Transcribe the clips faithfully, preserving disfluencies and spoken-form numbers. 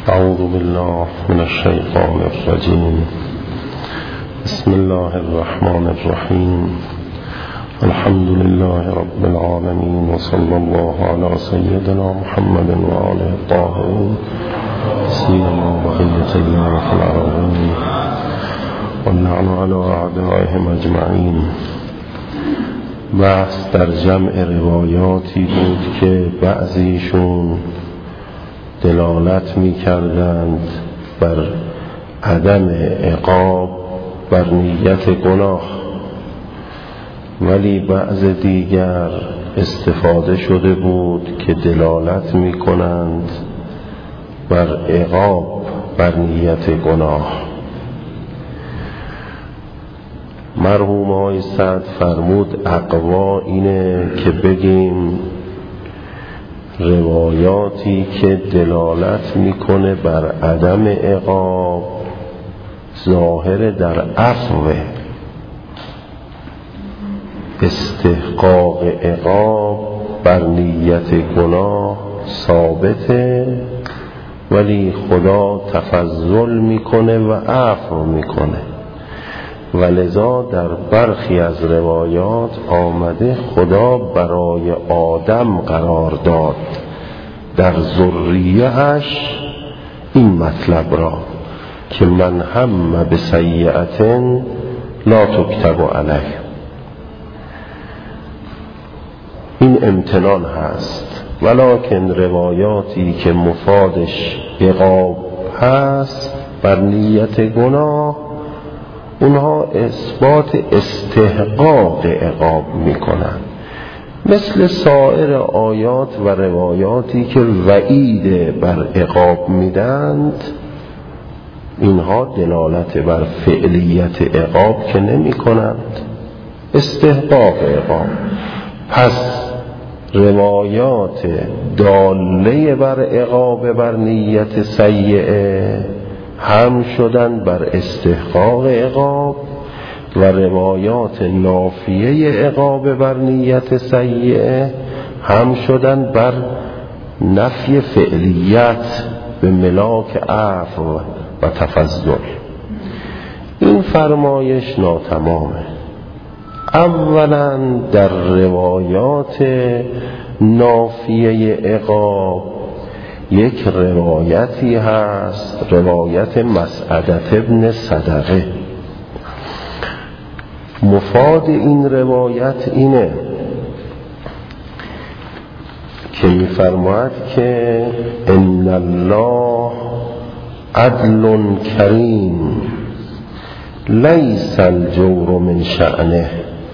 اعوذ بالله من الشیطان الرجیم. بسم الله الرحمن الرحیم. الحمد لله رب العالمین و صلی الله علی سیدنا محمد و آله الطاهرین سیما بقیة الله فی الارضین واللعن علی اعدائهم اجمعین. بحث در جمع روایاتی بود که بعضیشون دلالت می کردند بر عدم عقاب بر نیت گناه، ولی بعض دیگر استفاده شده بود که دلالت می کنند بر عقاب بر نیت گناه. مرحوم آقای سعد فرمود اقوا اینه که بگیم روایاتی که دلالت میکنه بر عدم عقاب ظاهر در عفو، استحقاق عقاب بر نیت گناه ثابته، ولی خدا تفضل میکنه و عفو میکنه، ولذا در برخی از روایات آمده خدا برای آدم قرار داد در ذریه‌اش این مطلب را که من هم بسیئة لا تکتب علیه. این امتنان هست، ولکن روایاتی که مفادش عقاب هست بر نیت گناه اونها اثبات استحقاق عقاب میکنن، مثل سایر آیات و روایاتی که وعید بر عقاب میدند. اینها دلالت بر فعلیت عقاب که نمی کنند، استحقاق عقاب. پس روایات داله بر عقاب بر نیت سیئه هم شدن بر استحقاق عقاب، و روایات نافیه عقاب بر نیت سیئه هم شدن بر نفی فعلیت به ملاک عفو و تفضل. این فرمایش ناتمامه. اولا در روایات نافیه عقاب یک روایتی هست، روایت مسعدة ابن صدقه. مفاد این روایت اینه که می‌فرماید که ان الله عدل کریم لیس الجور من شأنه.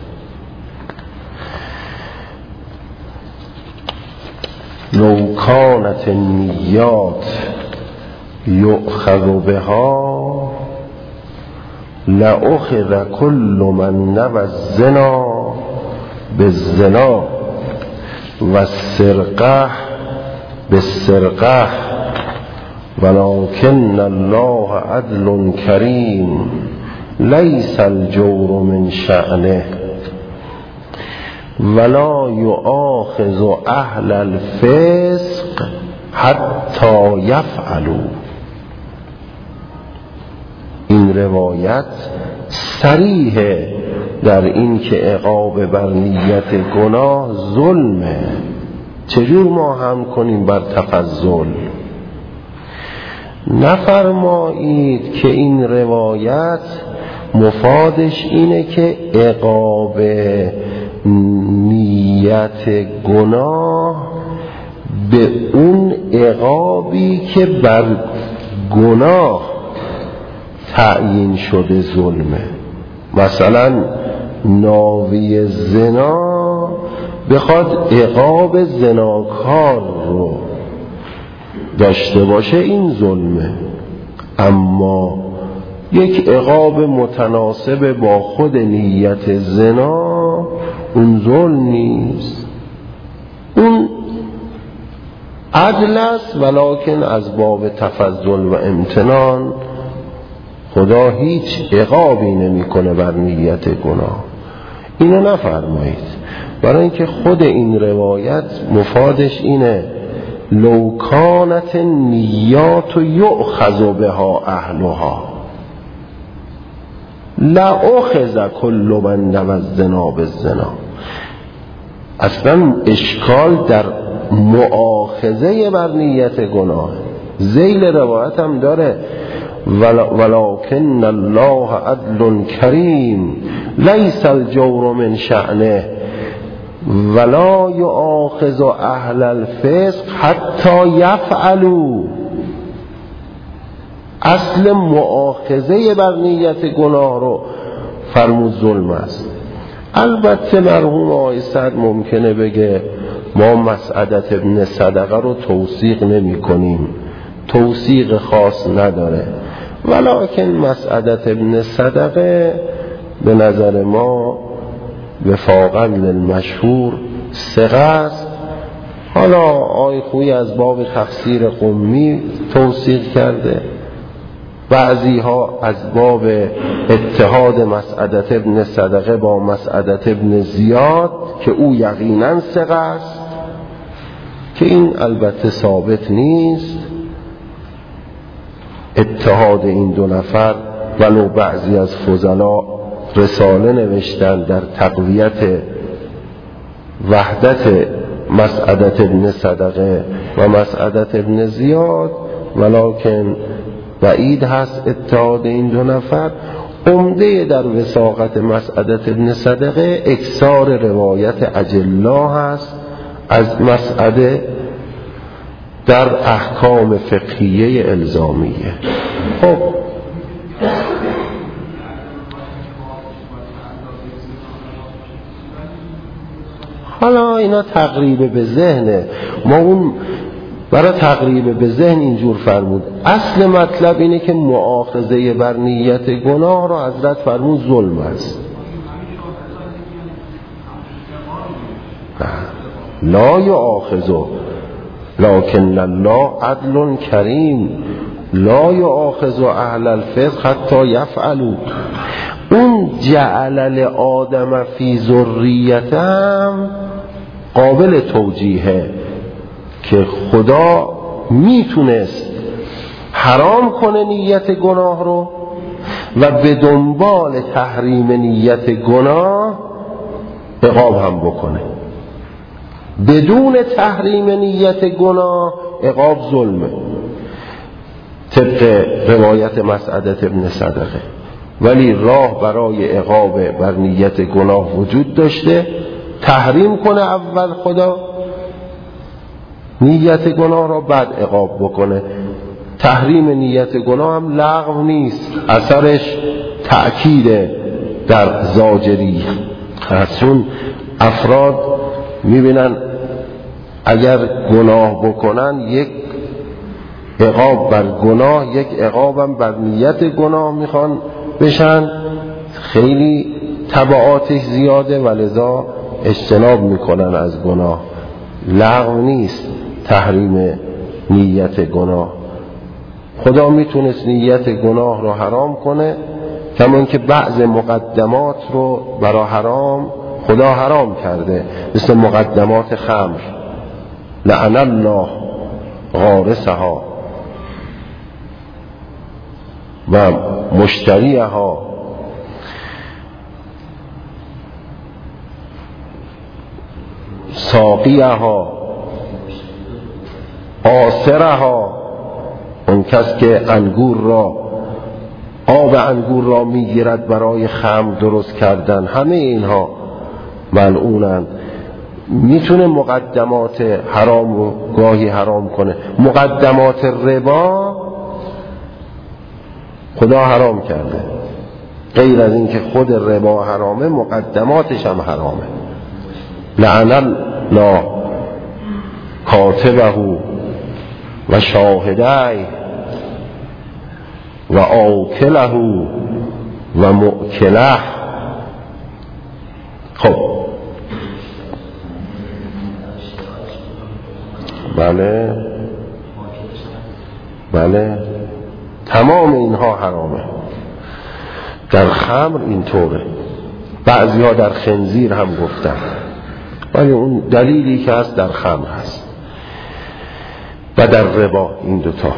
لو کانت النیات یؤخذ بها لأخذ كل من نوى الزنا بالزنا و السرقه بالسرقه ولكن الله عدل کریم لیس الجور من شأنه ولا یؤاخذ اهل الفسق حتی یفعلوا. این روایت صریح در این که عقاب بر نیت گناه ظلمه. چجور ما هم کنیم بر تفضل؟ نفرمایید که این روایت مفادش اینه که عقاب نیت گناه به اون عقابی که بر گناه تعیین شده ظلمه. مثلا ناوی زنا بخواد عقاب زناکار رو داشته باشه، این ظلمه، اما یک عقاب متناسب با خود نیت زنا اون ظلم نیست، اون عدل است، ولکن از باب تفضل و امتنان خدا هیچ عقابی نمی کنه بر نیت گناه. اینو نفرمایید، برای اینکه خود این روایت مفادش اینه لو کانت نیات یؤخذ بها اهلها لأخذ کل من نوى الزنا بالزنا. اصلا اشکال در مؤاخذه بر نیت گناه. ذیل روایت هم داره ولکن الله عدل کریم لیس الجور من شأنه ولا یؤاخذ اهل الفسق حتی یفعلوا. اصل مؤاخذه بر نیت گناه رو فرمود ظلم است. البته مرحوم آقای سعد ممکنه بگه ما مسعدت ابن صدقه رو توثیق نمی کنیم، توثیق خاص نداره، ولکن مسعدت ابن صدقه به نظر ما وفاقا للمشهور ثقه است. حالا آقای خویی از باب تفسیر قمی توثیق کرده، بعضی ها از باب اتحاد مسعدت ابن صدقه با مسعدت ابن زیاد که او یقینا ثقه است، که این البته ثابت نیست. اتحاد این دو نفر ولو بعضی از فضلا رساله نوشتن در تقویت وحدت مسعدت ابن صدقه و مسعدت ابن زیاد، ولکن بعید هست اتحاد این دو نفر. عمده در وثاقت مسعدت ابن صدقه اکثار روایت اجلا هست از مسعده در احکام فقهیه الزامیه. خب حالا اینا تقریب به ذهنه، ما اون برای تقریب به ذهن اینجور فرمود. اصل مطلب اینه که مؤاخذه بر نیت گناه را حضرت فرمود ظلم است. لا یؤاخذ لکن الله عدل کریم لا یؤاخذ اهل الفسق حتی یفعلوا. اون جعل لآدم فی ذریتهم قابل توجیهه که خدا میتونست حرام کنه نیت گناه رو و به دنبال تحریم نیت گناه عقاب هم بکنه. بدون تحریم نیت گناه عقاب ظلمه طبق روایت مسعدت ابن صدقه، ولی راه برای عقاب بر نیت گناه وجود داشته. تحریم کنه اول خدا نیت گناه را، بعد عقاب بکنه. تحریم نیت گناه هم لغو نیست، اثرش تأکیده در زاجری. چون افراد میبینن اگر گناه بکنن یک عقاب بر گناه، یک عقابم بر نیت گناه میخوان بشن، خیلی تبعاتش زیاده و لذا اجتناب میکنن از گناه. لغو نیست تحریم نیت گناه. خدا میتونست نیت گناه رو حرام کنه، کمان که بعض مقدمات رو برای حرام خدا حرام کرده، مثل مقدمات خمر، لعن الله غارسها و مشتریها ساقیها آسرها، اون کس که انگور را آب انگور را میگیرد برای خمر درست کردن، همه اینها ملعونند. میتونه مقدمات حرام رو گاهی حرام کنه. مقدمات ربا خدا حرام کرده، غیر از این که خود ربا حرامه مقدماتش هم حرامه. لعن الله کاتبه و شاهدی و آکله و مؤکله. خب بله بله تمام اینها حرامه. در خمر اینطوره، بعضی ها در خنزیر هم گفتن، ولی اون دلیلی که هست در خمر هست. و در ربا. این دوتا.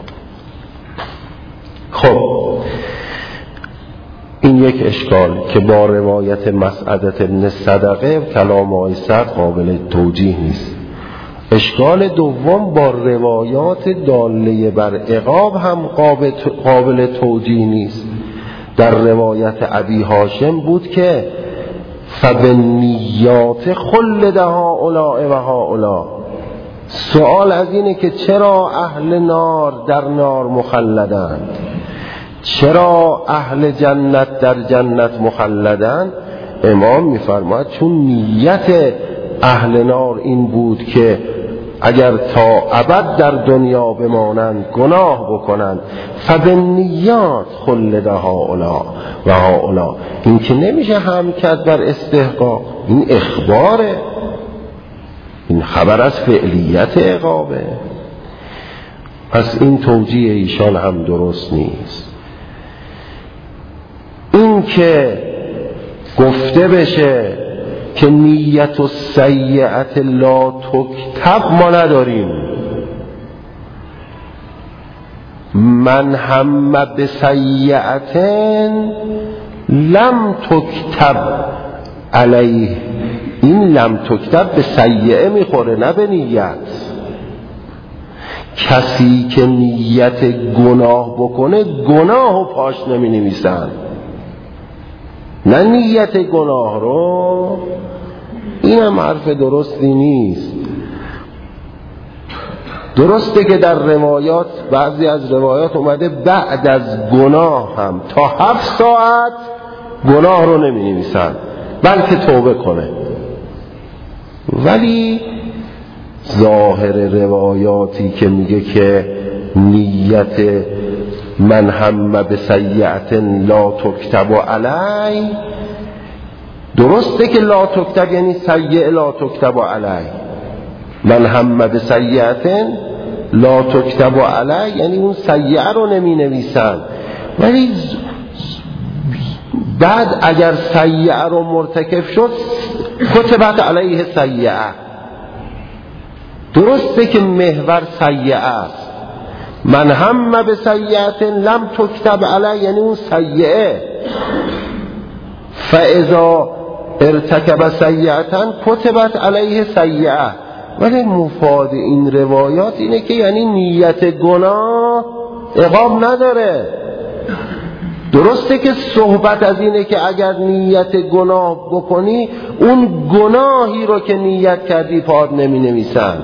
خب این یک اشکال که با روایت مسعدة ابن صدقه کلام آقای سعد قابل توجیه نیست. اشکال دوم با روایات داله بر عقاب هم قابل توجیه نیست. در روایت ابی هاشم بود که فبالنیات خلد هؤلاء و هؤلاء. سوال از اینه که چرا اهل نار در نار مخلدند، چرا اهل جنت در جنت مخلدند؟ امام میفرماید چون نیت اهل نار این بود که اگر تا ابد در دنیا بمانند گناه بکنند. فبالنیات خلد هؤلاء و هؤلاء. این که نمیشه هم کرد بر استحقاق، این اخباره، این خبر از فعلیت عقابه. پس این توجیه ایشان هم درست نیست. این که گفته بشه که نیت و سیئت لا تکتب ما نداریم، من هم بسیئت لم تکتب علیه. این لم تکتب به سیئه میخوره نه به نیت. کسی که نیت گناه بکنه گناه و پاش نمی نویسن، نه نیت گناه رو. این هم حرف درستی نیست. درسته که در روایات، بعضی از روایات اومده بعد از گناه هم تا هفت ساعت گناه رو نمی نویسن بلکه توبه کنه. ولی ظاهر روایاتی که میگه که نیت من هم بسیئت لا تکتب علی، درسته که لا تکتب یعنی سیئه لا تکتب علی، من هم بسیئت لا تکتب علی یعنی اون سیئه رو نمی نویسن. ولی بعد اگر سیئه رو مرتکب شد کتبت علیه سیئه. درسته که محور سیئه است، من هم بسیئت لم تکتب علی یعنی اون سیئه. فاذا ارتکب سیئه کتبت علیه سیئه. ولی مفاد این روایات اینه که یعنی نیت گناه عقاب نداره. درسته که صحبت از اینه که اگر نیت گناه بکنی اون گناهی رو که نیت کردی پاد نمی نویسن.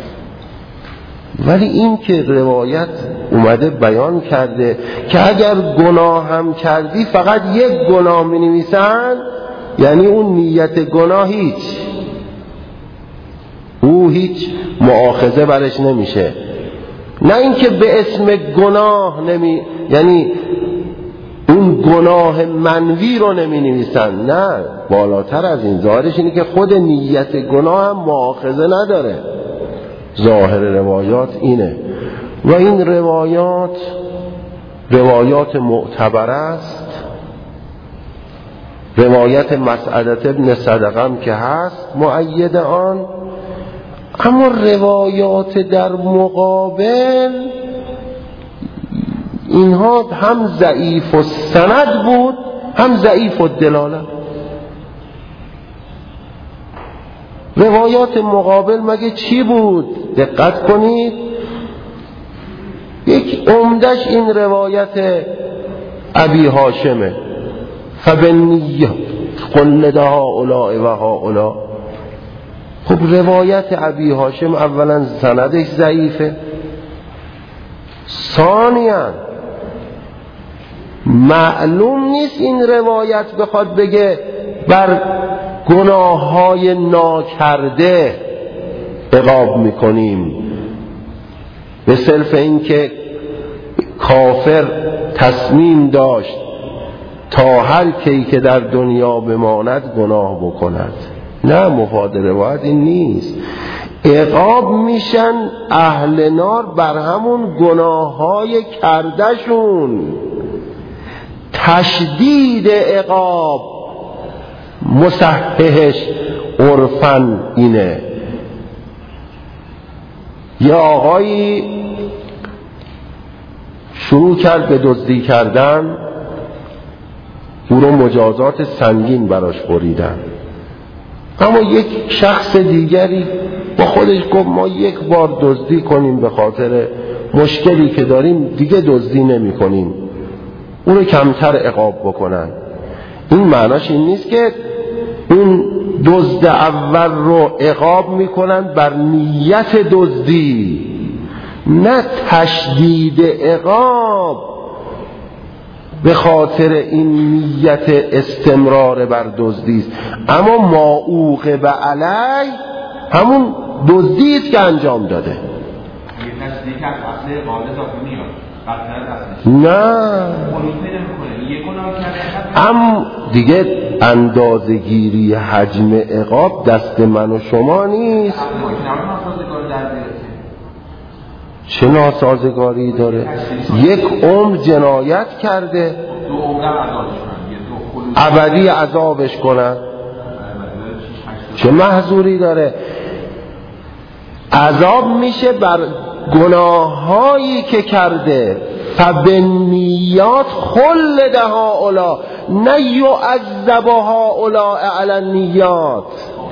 ولی این که روایت اومده بیان کرده که اگر گناه هم کردی فقط یک گناه می نویسن، یعنی اون نیت گناه هیچ، او هیچ مؤاخذه برش نمیشه. نه اینکه به اسم گناه نمی، یعنی اون گناه منوی رو نمی نویسن، نه، بالاتر از این. ظاهرش اینه که خود نیت گناه هم مؤاخذه نداره. ظاهر روایات اینه و این روایات روایات معتبر است. روایت مسعدة ابن صدقه هم که هست مؤید آن، اما روایات در مقابل اینها هم ضعیف و سند بود هم ضعیف و دلاله. روایات مقابل مگه چی بود؟ دقت کنید، یک عمدش این روایت ابی هاشمه، فبالنیه خلد هؤلاء و هؤلاء. خب روایت ابی هاشم اولا سندش ضعیفه، ثانیاً معلوم نیست این روایت بخواد بگه بر گناههای ناکرده عقاب میکنیم، به صرف این که کافر تصمیم داشت تا هر کی که در دنیا بماند گناه بکند. نه، مفاد روایت این نیست. عقاب میشن اهل نار بر همون گناههای کردشون. تشدید عقاب مصححش عرفاً اینه، یه آقایی شروع کرد به دزدی کردن، او رو مجازات سنگین براش بریدن. اما یک شخص دیگری با خودش گفت ما یک بار دزدی کنیم به خاطر مشکلی که داریم، دیگه دزدی نمی کنیم، اون رو کمتر عقاب بکنن. این معناش این نیست که اون دزد اول رو عقاب میکنن بر نیت دزدی، نه تشدید عقاب به خاطر این نیت استمرار بر دزدی است. اما ما عوقب علی همون دزدی است که انجام داده. نه ام دیگه اندازه‌گیری حجم عقاب دست من و شما نیست. چه ناسازگاری داره؟ یک عمر جنایت کرده، ابدی عذابش کنن، چه محذوری داره؟ عذاب میشه بر گناهایی که کرده. فبالنیات خلد هؤلاء نه یعذب هؤلاء علی النیات.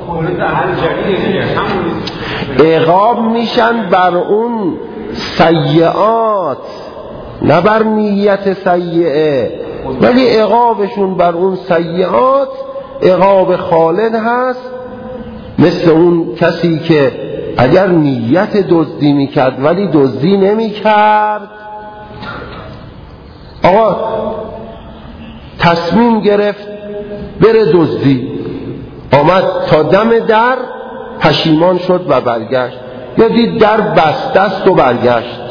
عقاب میشن بر اون سیئات نه بر نیت سیئه، ولی عقابشون بر اون سیئات عقاب خالد هست. مثل اون کسی که اگر نیت دزدی میکرد ولی دزدی نمیکرد، آقا تصمیم گرفت بره دزدی، آمد تا دم در پشیمان شد و برگشت، یا دید در بسته است و برگشت،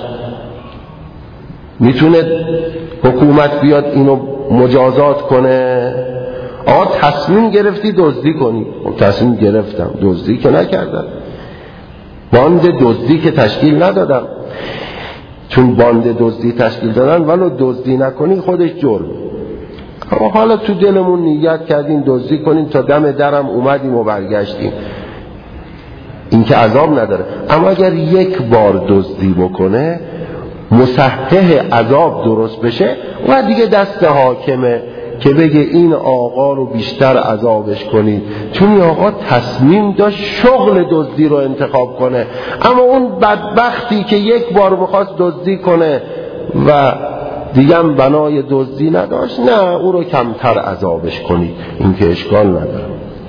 میتونه حکومت بیاد اینو مجازات کنه؟ آقا تصمیم گرفتی دزدی کنی، تصمیم گرفتم، دزدی که نکردم، باند دزدی که تشکیل ندادم، چون باند دزدی تشکیل دادن ولو دزدی نکنی خودش جرم. اما حالا تو دلمون نیت کردیم دزدی کنیم، تا دم درم اومدیم و برگشتیم، این که عذاب نداره. اما اگر یک بار دزدی بکنه مصحح عذاب درست بشه، و دیگه دست حاکمه که بگه این آقا رو بیشتر عذابش کنید، چون این آقا تصمیم داشت شغل دزدی رو انتخاب کنه. اما اون بدبختی که یک بار میخواست دزدی کنه و دیگه هم بنای دزدی نداشت، نه او رو کمتر عذابش کنید، این که اشکال نداره.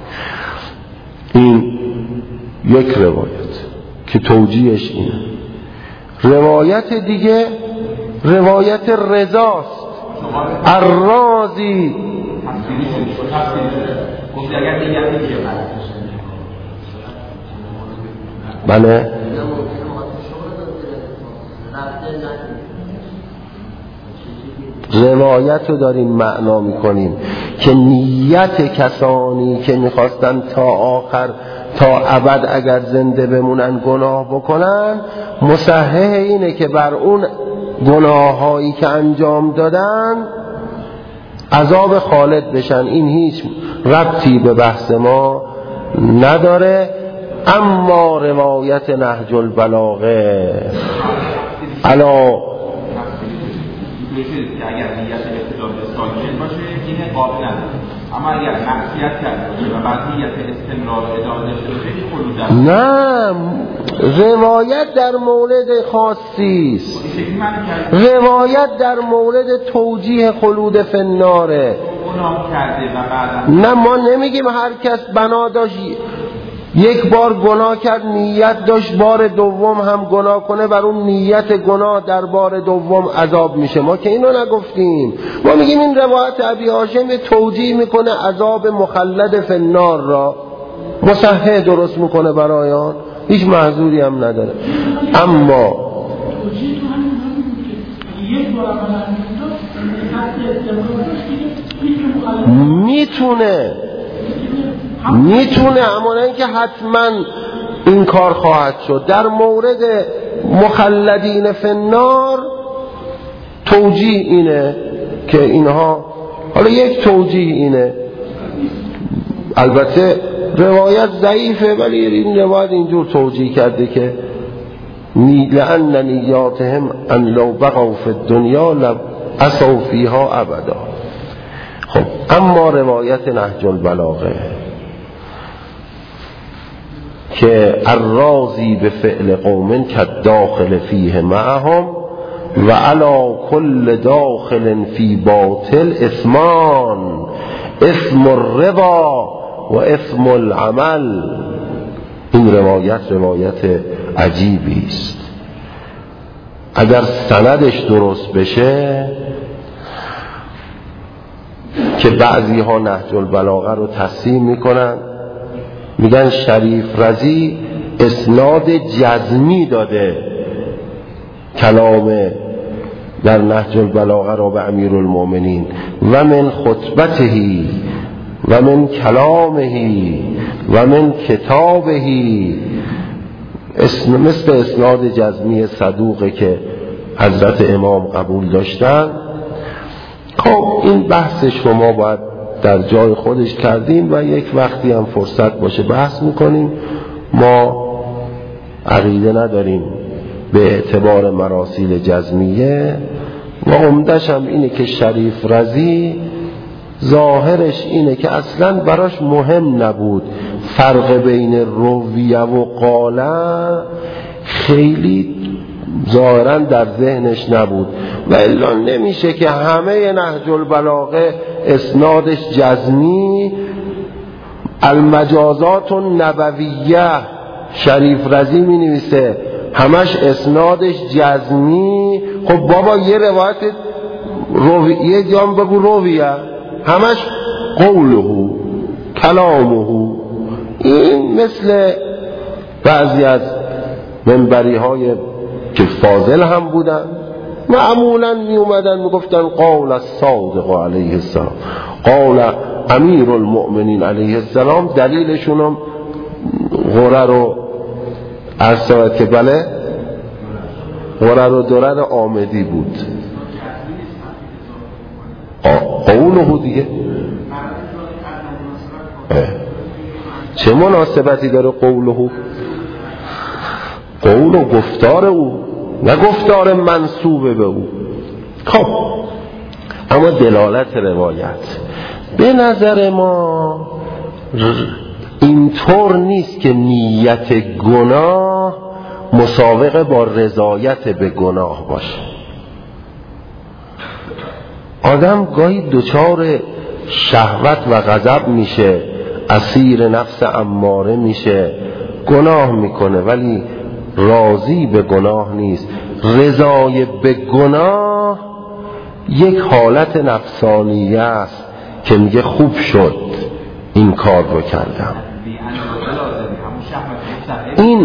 این یک روایت که توجیهش اینه. روایت دیگه روایت رضاست. الرازی بله روایت رو داریم معنا میکنیم که نیت کسانی که میخواستن تا آخر تا ابد اگر زنده بمونن گناه بکنن، مصحح اینه که بر اون گناهایی که انجام دادن عذاب خالد بشن. این هیچ ربطی به بحث ما نداره. اما روایت نهج البلاغه علا که اگر نیت ابتداء ساکن باشه این قابل نداره، اما اگر معصیت کرده باشه و بعد نیت استمرار ادامه داشته باشه خلود نه، روایت در مورد خاصی است. روایت در مورد توجیه خلود فی الناره. نه ما نمیگیم هر کس بنا داشت یک بار گناه کرد نیت داشت بار دوم هم گناه کنه، بر اون نیت گناه در بار دوم عذاب میشه. ما که اینو نگفتیم. ما میگیم این روایت ابی هاشم توجیه میکنه عذاب مخلد فی النار را، مصحح درست میکنه برایان، هیچ معذوری هم نداره. اما میتونه میتونه اما نه اینکه حتما این کار خواهد شد. در مورد مخلدین فی النار توجیه اینه که اینها، حالا یک توجیه اینه، البته روایت ضعیفه ولی این روایت اینجور توجیه کرده که لأن نیاتهم ان لو بقوا فی الدنیا لعصوا فیها ابدا. خب اما روایت نهج البلاغه که الراضی به فعل قوم کالداخل فیه معهم و علی کل داخل فی باطل اسمان، اسم الرضا و اسم العمل. این روایت روایت عجیبی است. اگر سندش درست بشه که بعضی ها نهج البلاغه رو تصحیح میکنن، میگن شریف رضی اسناد جزمی داده کلام در نهج البلاغه را به امیرالمؤمنین و من خطبته و من کلامه و من کتابه، اسم مثل اسناد جزمی صدوقه که حضرت امام قبول داشتن. خب این بحث شما باید در جای خودش کردیم و یک وقتی هم فرصت باشه بحث میکنیم. ما عقیده نداریم به اعتبار مراسیل جزمیه و عمدش هم اینه که شریف رضی ظاهرش اینه که اصلا براش مهم نبود فرق بین رویه و قاله، خیلی ظاهرا در ذهنش نبود و الا نمیشه که همه نهج البلاغه اسنادش جزمی. المجازات النبویه شریف رضی می نویسه همش اسنادش جزمی. خب بابا یه روایت رویه جام بگو رویه، همش قوله کلامه. این مثل بعضی از منبری های که فاضل هم بودن معمولا می اومدن می گفتن قول الصادق علیه السلام، قول امیر المؤمنین علیه السلام. دلیلشونم غره رو ارساید که بله غره رو درر آمدی بود. قوله دیگه چه مناسبتی داره قوله؟ قول و گفتار او نه گفتار منسوب به او. خب اما دلالت روایت به نظر ما اینطور نیست که نیت گناه مسابقه با رضایت به گناه باشه. آدم گاهی دچار شهوت و غضب میشه، اسیر نفس اماره میشه، گناه میکنه ولی راضی به گناه نیست. رضای به گناه یک حالت نفسانیه است که میگه خوب شد این کار رو کردم. این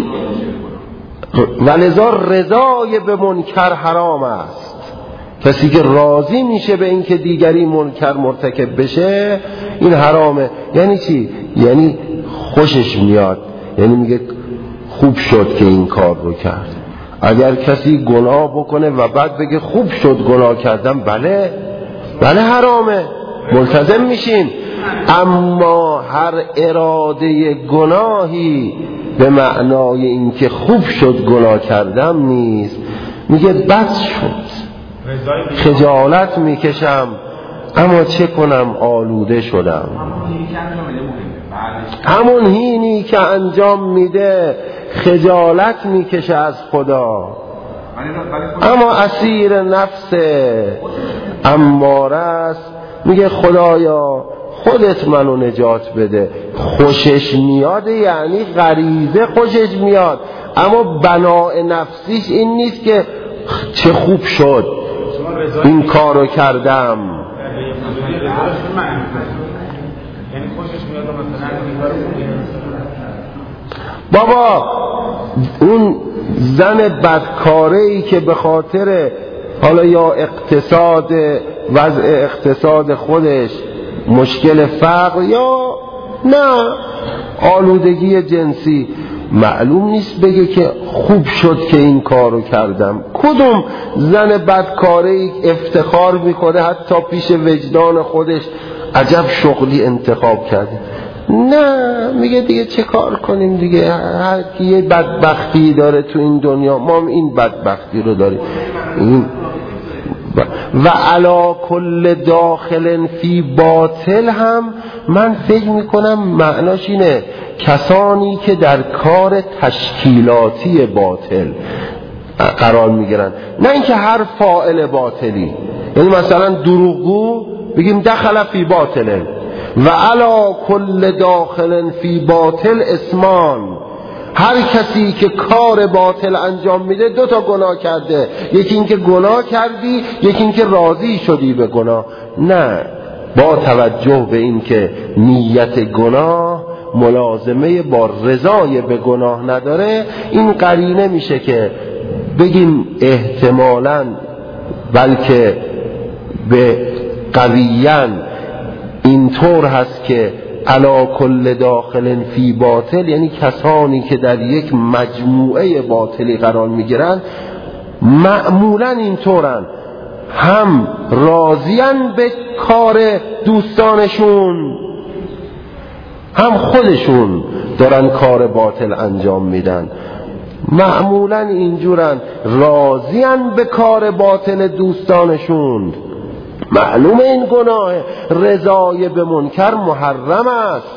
ولذا رضای به منکر حرام است. کسی که راضی میشه به این که دیگری منکر مرتکب بشه این حرامه. یعنی چی؟ یعنی خوشش میاد، یعنی میگه خوب شد که این کار رو کرد. اگر کسی گناه بکنه و بعد بگه خوب شد گناه کردم، بله بله حرامه، ملتزم میشین. اما هر اراده گناهی به معنای اینکه خوب شد گناه کردم نیست. میگه بد شد، خجالت میکشم اما چه کنم آلوده شدم. همون هینی که انجام میده خجالت میکشه از خدا، اما اسیر نفس اماره است. میگه خدایا خودت منو نجات بده. خوشش میاد یعنی غریزه خوشش میاد، اما بناء نفسیش این نیست که چه خوب شد این کارو کردم. بابا اون زن بدکاره‌ای که به خاطر حالا یا اقتصاد وضع اقتصاد خودش مشکل فقر یا نه آلودگی جنسی، معلوم نیست بگه که خوب شد که این کارو کردم. کدوم زن بدکاره‌ای افتخار میکنه حتی پیش وجدان خودش عجب شغلی انتخاب کرده؟ نه، میگه دیگه چه کار کنیم دیگه، هر کی یه بدبختی داره تو این دنیا، ما هم این بدبختی رو داریم. این و علا کل داخل فی باطل هم من فکر میکنم معناش اینه کسانی که در کار تشکیلاتی باطل قرار میگیرن، نه اینکه هر فاعل باطلی. یعنی مثلا دروغگو بگیم دخل فی باطل، و علا کل داخل فی باطل اسمان، هر کسی که کار باطل انجام میده دو تا گناه کرده، یکی اینکه گناه کردی، یکی اینکه راضی شدی به گناه. نه، با توجه به اینکه نیت گناه ملازمه با رضای به گناه نداره، این قرینه میشه که بگیم احتمالاً بلکه به قویاً اینطور هست که علا کل داخل فی باطل، یعنی کسانی که در یک مجموعه باطلی قرار میگیرن معمولا اینطورن، هم راضیان به کار دوستانشون، هم خودشون دارن کار باطل انجام میدن. معمولا اینجورن، راضیان به کار باطل دوستانشون. معلومه این گناه، رضای به منکر محرم است،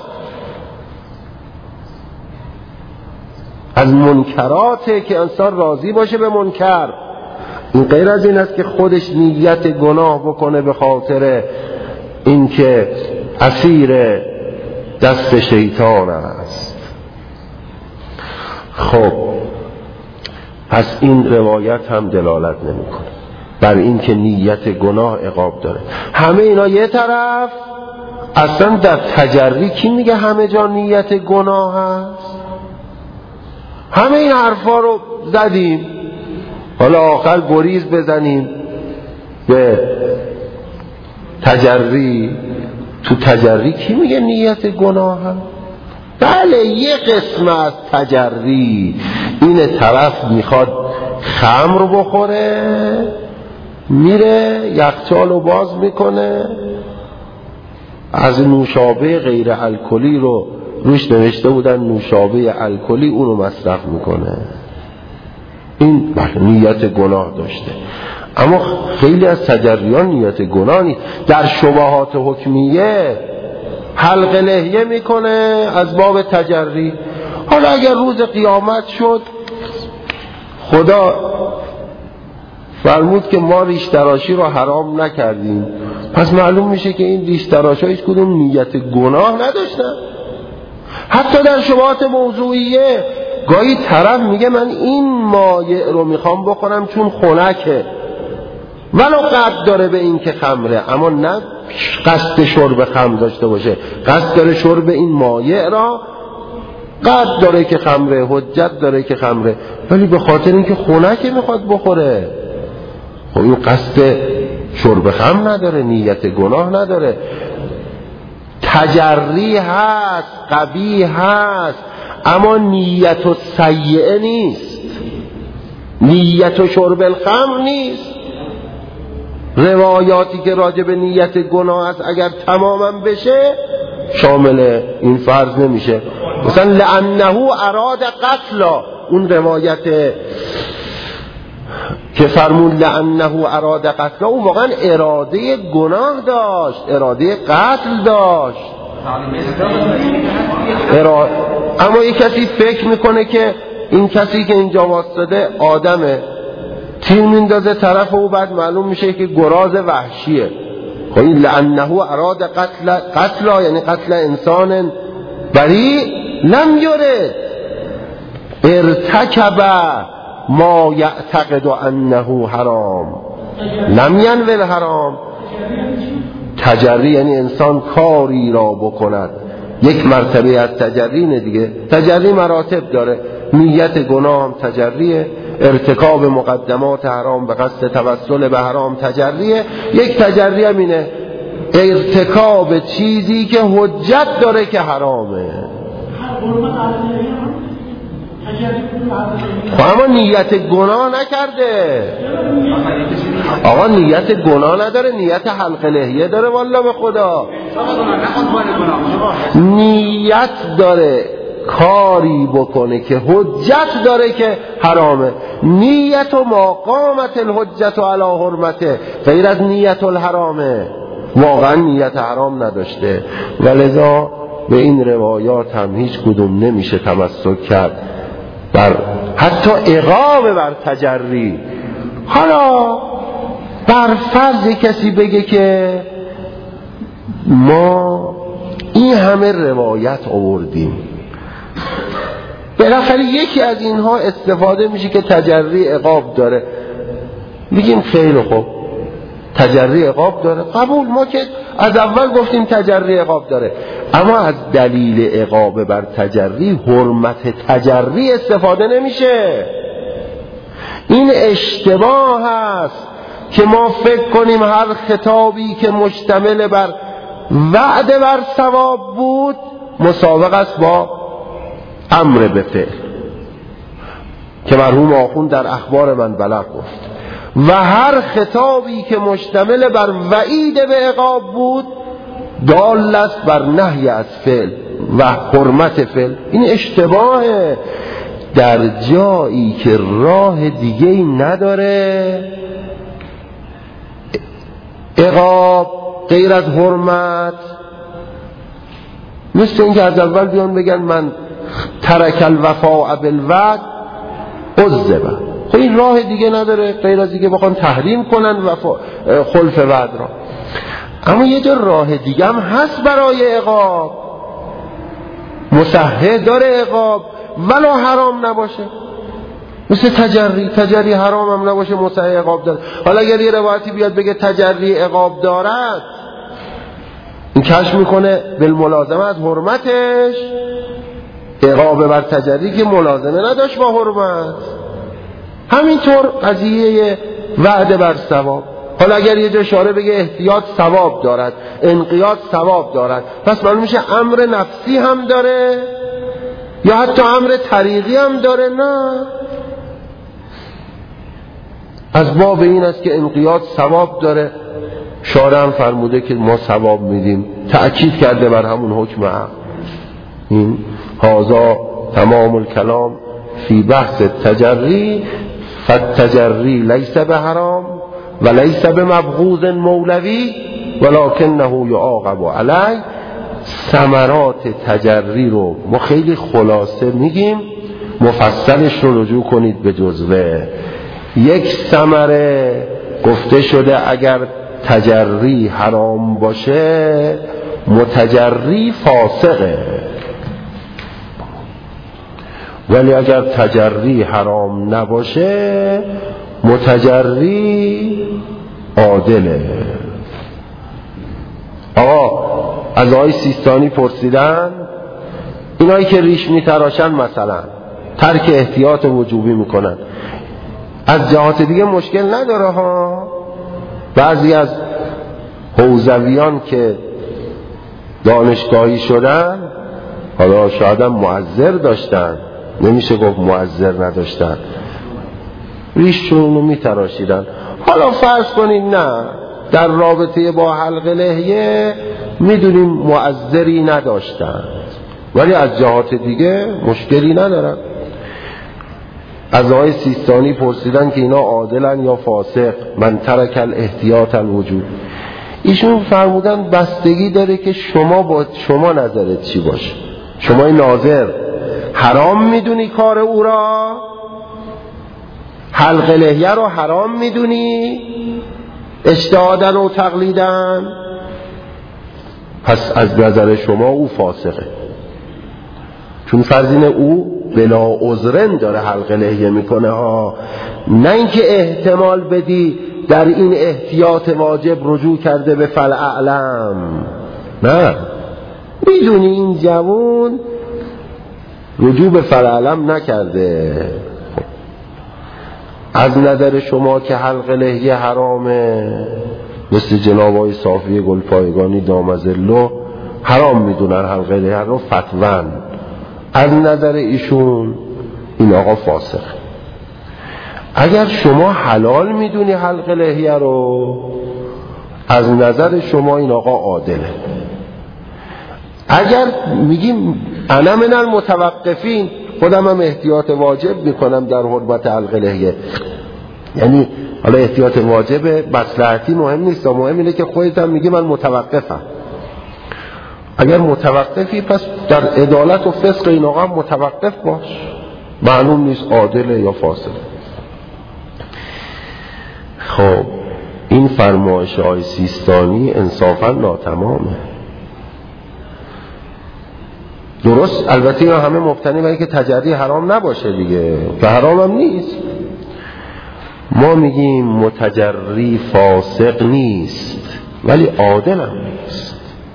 از منکراته که انسان راضی باشه به منکر. این غیر از این است که خودش نیت گناه بکنه به خاطر اینکه اسیر دست شیطان است. خب پس این روایت هم دلالت نمی‌کنه بر این که نیت گناه عقاب داره. همه اینا یه طرف، اصلا در تجری کی میگه همه جا نیت گناه هست؟ همه این حرفا رو زدیم، حالا آخر گریز بزنیم به تجری. تو تجری کی میگه نیت گناه هست؟ بله، یه قسم از تجری این طرف میخواد خمر بخوره، میره یخچال رو باز میکنه، از نوشابه غیر الکلی رو روش نوشته بودن نوشابه الکلی، اونو مصرف میکنه. این نیت گناه داشته. اما خیلی از تجریان نیت گناه نیست. در شبهات حکمیه حلق لحیه میکنه از باب تجری. حالا اگر روز قیامت شد خدا فرمود که ما ریش تراشی رو حرام نکردیم، پس معلوم میشه که این ریش تراش ها هیچ کدوم نیت گناه نداشتن. حتی در شبهات موضوعیه گاهی طرف میگه من این مایع رو میخوام بخورم چون خنکه، ولو قصد داره به این که خمره، اما نه قصد شرب خمر داشته باشه، قصد داره شرب این مایع را، قصد داره که خمره، حجت داره که خمره، ولی به خاطر اینکه خنکه میخواد بخوره. خب این قصد شرب خمر نداره، نیت گناه نداره. تجری هست، قبیح هست، اما نیت و سیئه نیست، نیت و شرب الخمر نیست. روایاتی که راجع به نیت گناه است اگر تماما بشه شامل این فرض نمیشه. مثلا لأنه اراد قتلا، اون روایت که فرمود لأنه اراد قتلا، اون واقعا اراده گناه داشت، اراده قتل داشت. اراد... اما یک کسی فکر میکنه که این کسی که اینجا واسطه آدمه، تیر میندازه طرف و بعد معلوم میشه که گراز وحشیه. خب این لأنه اراد قتل قتلا یعنی قتل انسان بری لم یرد ارتکب ما یعتقد انه حرام لم ینوی الحرام. تجری یعنی انسان کاری را بکند، یک مرتبه از تجری نه دیگه. تجری مراتب داره، نیت گناه هم تجریه، ارتکاب مقدمات حرام به قصد توسل به حرام تجریه. یک تجری هم اینه ارتکاب چیزی که حجت داره که حرامه. خب اما نیت گناه نکرده. آقا نیت گناه نداره، نیت حلق لحیه داره. والله به خدا نیت داره کاری بکنه که حجت داره که حرامه. نیت و مقامت الحجت و علی حرمته غیر از نیت الحرامه. واقعا نیت حرام نداشته، ولذا به این روایات هم هیچ کدوم نمیشه تمسک کرد بر حتی عقاب بر تجری. حالا بر فرض کسی بگه که ما این همه روایت آوردیم، بالاخره یکی از اینها استفاده میشه که تجری عقاب داره، میگیم خیلی خوب تجری عقاب داره، قبول، ما که از اول گفتیم تجری عقاب داره، اما از دلیل عقاب بر تجری حرمت تجری استفاده نمیشه. این اشتباه هست که ما فکر کنیم هر خطابی که مشتمل بر وعده بر ثواب بود مسابق است با امر به فعل که مرحوم آخوند در اخبار من بلغ گفت، و هر خطابی که مشتمل بر وعید به عقاب بود دال است بر نهی از فعل و حرمت فعل. این اشتباهه. در جایی که راه دیگه‌ای نداره عقاب غیر از حرمت، مثل این که از اول بیان بگن من ترک الوفاء بالوعد عذب. خب این راه دیگه نداره غیر از دیگه بخوان تحریم کنن وفا خلف وعد را. اما یه جا راه دیگه هم هست برای عقاب، مصحح داره عقاب ولا حرام نباشه، مثل تجری. تجری حرام هم نباشه، مصحح عقاب داره. حالا اگر یه روایتی بیاد بگه تجری عقاب دارد، این کشف میکنه بالملازمه از حرمتش عقاب بر تجری که ملازمه نداشت با حرمت. همینطور قضیه وعده بر ثواب. حالا اگر یه جا اشاره بگه احتیاط ثواب دارد، انقیاد ثواب دارد، پس معلوم میشه امر نفسی هم داره یا حتی امر طریقی هم داره؟ نه، از باب این است که انقیاد ثواب داره. شارع هم فرموده که ما ثواب میدیم، تأکید کرده بر همون حکم عقل. این هذا تمام الکلام فی بحث التجری، فالتجری لیس به حرام و لیس به مبغوض مولوی ولکنه یعاقب علیه. ثمرات تجری رو ما خیلی خلاصه میگیم، مفصلش رو رجوع کنید به جزوه. یک ثمره گفته شده اگر تجری حرام باشه متجری فاسقه، ولی اگر تجری حرام نباشه متجری عادله. آقا از آقای سیستانی پرسیدن، اینایی که ریش میتراشن مثلا ترک احتیاط وجوبی میکنن، از جهات دیگه مشکل نداره ها. بعضی از حوزویان که دانشگاهی شدن حالا شاید هم معذر داشتن، نمیشه گفت معذر نداشتن، ریششون رو میتراشیدن. حالا فرض کنید نه، در رابطه با حلق لحیه میدونیم معذری نداشتن، ولی از جهات دیگه مشکلی ندارن. از آقای سیستانی پرسیدن که اینا عادلن یا فاسق، من ترک الاحتیاط الوجود. ایشون فرمودن بستگی داره که شما با شما نظرت چی باشه. شما ناظر حرام میدونی کار او را، حلق لحیه رو حرام میدونی اجتهادن و تقلیدن، پس از نظر شما او فاسقه، چون فرضین او بلا عذرن داره حلق لحیه میکنه ها. نه اینکه احتمال بدی در این احتیاط واجب رجوع کرده به فالاعلم، نه، میدونی این جوون رجوع به فالاعلم نکرده. از نظر شما که حلق لحیه حرامه، مثل جناب آقای صافی گلپایگانی دامزلو حرام میدونن حلق لحیه رو فتوان. از نظر ایشون این آقا فاسق. اگر شما حلال میدونی حلق لحیه رو، از نظر شما این آقا عادله. اگر میگیم انا من المتوقفین، خودم هم احتیاط واجب میکنم در حرمت حلق لحیه، یعنی حالا احتیاط واجب مصلحتی مهم نیست، مهم اینه که خودت هم میگی من متوقفم. اگر متوقفی پس در عدالت و فسق این آقا متوقف باش، معلوم نیست عادله یا فاسق. خب این فرمایش های سیستانی انصافا ناتمامه. درست البته اینا همه مبتنی بر اینکه تجری حرام نباشه دیگه، که حرام هم نیست. ما میگیم متجری فاسق نیست ولی عادل هم نیست.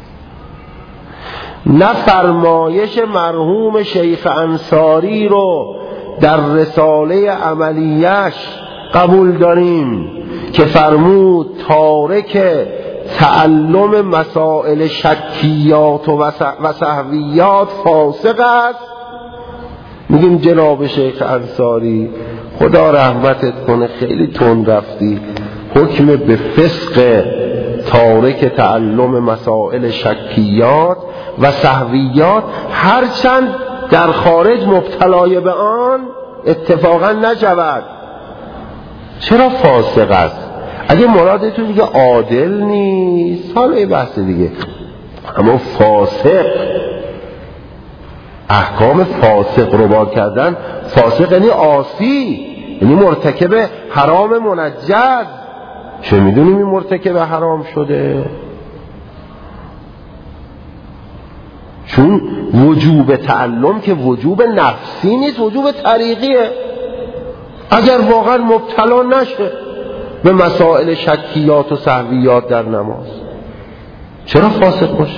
نه فرمایش مرحوم شیخ انصاری رو در رساله عملیش قبول داریم که فرمود تارک تعلم مسائل شکیات و سهویات فاسق است. میگیم جناب شیخ انصاری خدا رحمتت کنه خیلی تند رفتی، حکم به فسق تارک تعلم مسائل شکیات و سهویات هرچند در خارج مبتلای به آن اتفاقا نجود. چرا فاسق است؟ اگه مرادتون دیگه عادل نیست حالا یه بحث دیگه، اما فاسق، احکام فاسق رو با کردن، فاسق یعنی عاصی، یعنی مرتکب حرام منجز. چه میدونیم این مرتکب حرام شده؟ چون وجوب تعلم که وجوب نفسی نیست، وجوب طریقیه. اگر واقعا مبتلا نشه به مسائل شکیات و سهویات در نماز چرا فاسق باشه؟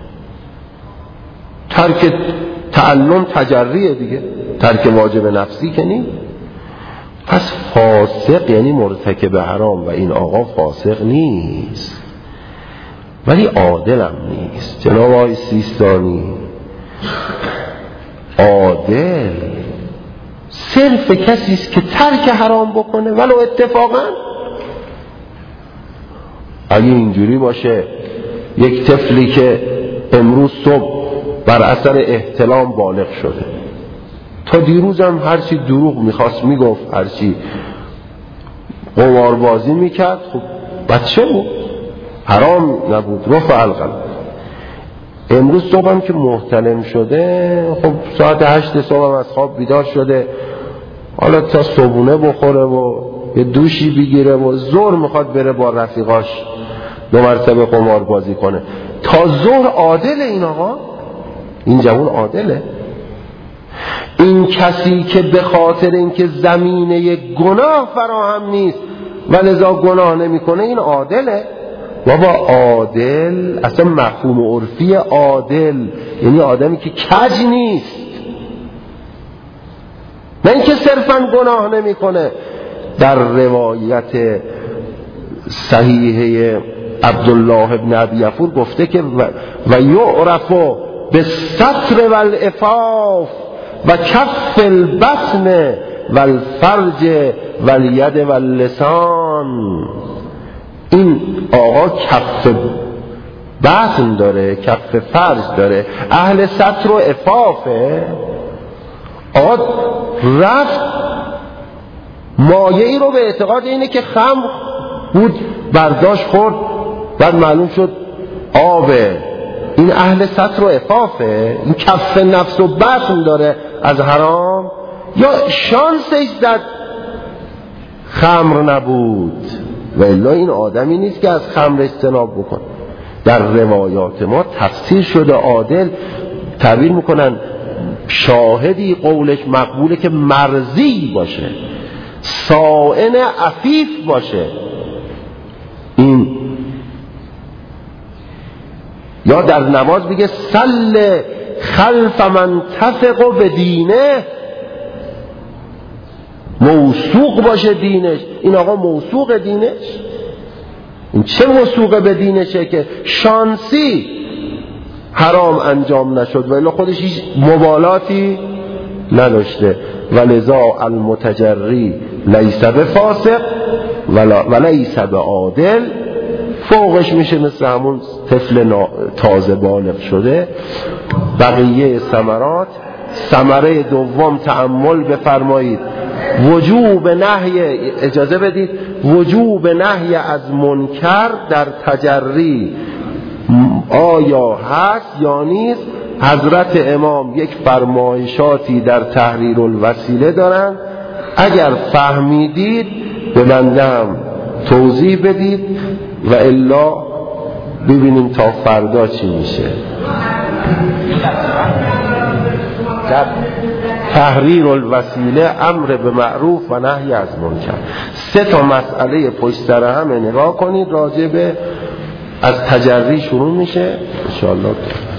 ترک تعلم تجریه دیگه، ترک واجب نفسی که نیست. پس فاسق یعنی مرتکب حرام و این آقا فاسق نیست ولی عادل هم نیست. جناب آقای سیستانی عادل صرف کسی است که ترک حرام بکنه ولو اتفاقا. اگه اینجوری باشه یک طفلی که امروز صبح بر اثر احتلام بالغ شده، تا دیروز هم هرچی دروغ میخواست میگفت، هرچی قماربازی میکرد، خب بچه بود، حرام نبود، رفع القلم. امروز صبح هم که محتلم شده، خب ساعت هشت صبح هم از خواب بیدار شده، حالا تا صبحونه بخوره و یه دوشی بگیره و ظهر میخواد بره با رفیقاش دو مرتبه قماربازی کنه. تا ظهر عادل این آقا؟ این جوان عادله؟ این کسی که به خاطر اینکه زمینه گناه فراهم نیست و لذا گناه نمیکنه این عادله؟ بابا عادل اصلا مفهوم عرفی عادل یعنی آدمی که کج نیست، نه اینکه صرفا گناه نمیکنه. در روایت صحیحه عبدالله ابن ابی یفور گفته که و یعرف بالستر والعفاف و کف البطن والفرج والید واللسان. این آقا کف بطن داره، کف فرج داره، اهل ستر و عفافه. آقا رفت مایه ای رو به اعتقاد اینه که خمر بود برداشت خورد، بعد معلوم شد آبه. این اهل ستر و عفافه؟ این کف نفس و بطن داره از حرام؟ یا شانسش زد خمر نبود و الا این آدمی نیست که از خمر اجتناب بکن. در روایات ما تفسیر شده عادل، تعبیر میکنن شاهدی قولش مقبوله که مرضی باشه، صائن عفیف باشه. این یا در نماز میگه صل خلف من تفق به دینه، موثوق باشه دینش. این آقا موثوق دینش؟ این چه موثوق به دینشه که شانسی حرام انجام نشد و الا خودش هیچ مبالاتی نداشته. ولذا المتجری لیس بفاسق ولیس بعادل. فوقش میشه مثل همون طفل تازه بالغ شده. بقیه ثمرات. ثمره دوم تأمل بفرمایید، وجوب نهی، اجازه بدید، وجوب نهی از منکر در تجری آیا هست یا نیست. حضرت امام یک فرمایشاتی در تحریر الوسیله دارن، اگر فهمیدید به بنده هم توضیح بدید و الا ببینیم تا فردا چی میشه. در تحریر الوسیله امر به معروف و نهی از منکر سه تا مسئله پشت سر هم نگاه کنید، راجع به از تجری شروع میشه ان شاء الله.